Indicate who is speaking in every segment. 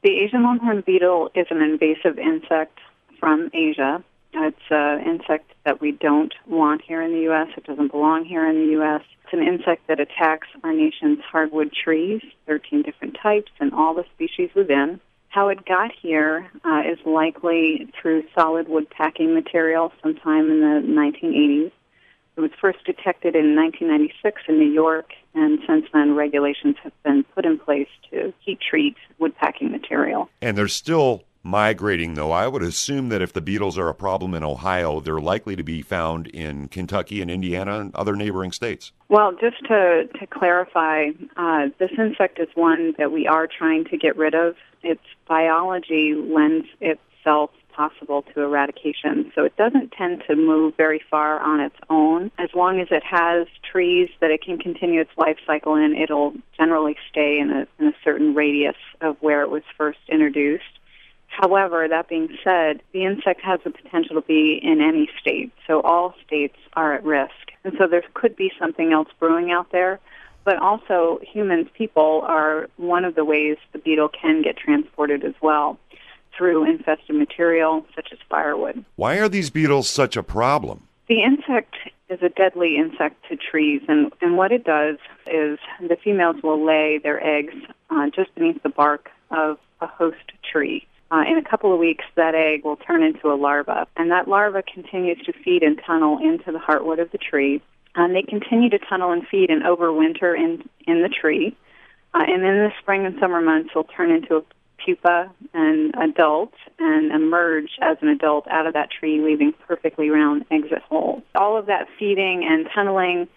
Speaker 1: The Asian longhorn beetle is an invasive insect from Asia. It's an insect that we don't want here in the U.S. It doesn't belong here in the U.S. It's an insect that attacks our nation's hardwood trees, 13 different types, and all the species within. How it got here is likely through solid wood packing material sometime in the 1980s. It was first detected in 1996 in New York, and since then regulations have been put in place to heat treat wood packing material.
Speaker 2: And they're still migrating, though. I would assume that if the beetles are a problem in Ohio, they're likely to be found in Kentucky and Indiana and other neighboring states.
Speaker 1: Well, just to clarify, this insect is one that we are trying to get rid of. Its biology lends itself possible to eradication. So it doesn't tend to move very far on its own. As long as it has trees that it can continue its life cycle in, it'll generally stay in a certain radius of where it was first introduced. However, that being said, the insect has the potential to be in any state, so all states are at risk. And so there could be something else brewing out there, but also humans, people, are one of the ways the beetle can get transported as well, through infested material such as firewood.
Speaker 2: Why are these beetles such a problem?
Speaker 1: The insect is a deadly insect to trees, and what it does is the females will lay their eggs just beneath the bark of a host tree. In a couple of weeks, that egg will turn into a larva, and that larva continues to feed and tunnel into the heartwood of the tree. And they continue to tunnel and feed and overwinter in the tree. And in the spring and summer months, will turn into a pupa and adult and emerge as an adult out of that tree, leaving perfectly round exit holes. All of that feeding and tunneling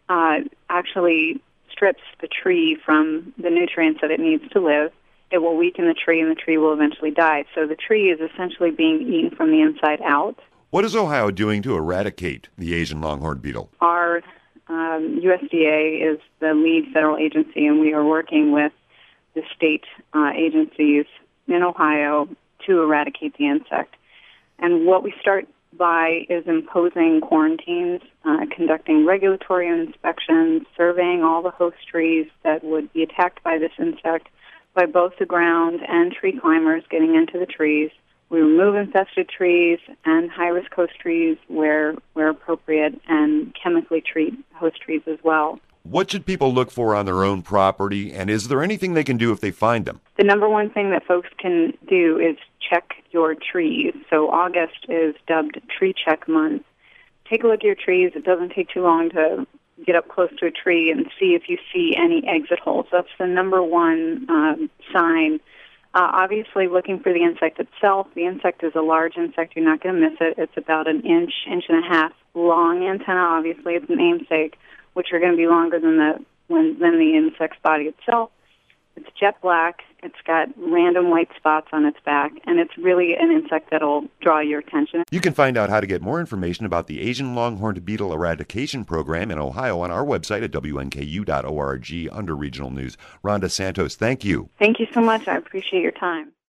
Speaker 1: actually strips the tree from the nutrients that it needs to live. It will weaken the tree, and the tree will eventually die. So the tree is essentially being eaten from the inside out.
Speaker 2: What is Ohio doing to eradicate the Asian longhorn beetle?
Speaker 1: Our USDA is the lead federal agency, and we are working with the state agencies in Ohio to eradicate the insect. And what we start by is imposing quarantines, conducting regulatory inspections, surveying all the host trees that would be attacked by this insect, by both the ground and tree climbers getting into the trees. We remove infested trees and high-risk host trees where appropriate, and chemically treat host trees as well.
Speaker 2: What should people look for on their own property, and is there anything they can do if they find them?
Speaker 1: The number one thing that folks can do is check your trees. So August is dubbed Tree Check Month. Take a look at your trees. It doesn't take too long to get up close to a tree and see if you see any exit holes. That's the number one sign. Obviously, looking for the insect itself. The insect is a large insect. You're not going to miss it. It's about an inch and a half long antenna. Obviously, its namesake, which are going to be longer than the insect's body itself. It's jet black. It's got random white spots on its back, and it's really an insect that'll draw your attention.
Speaker 2: You can find out how to get more information about the Asian longhorned beetle eradication program in Ohio on our website at WNKU.org under Regional News. Rhonda Santos, thank you.
Speaker 1: Thank you so much. I appreciate your time.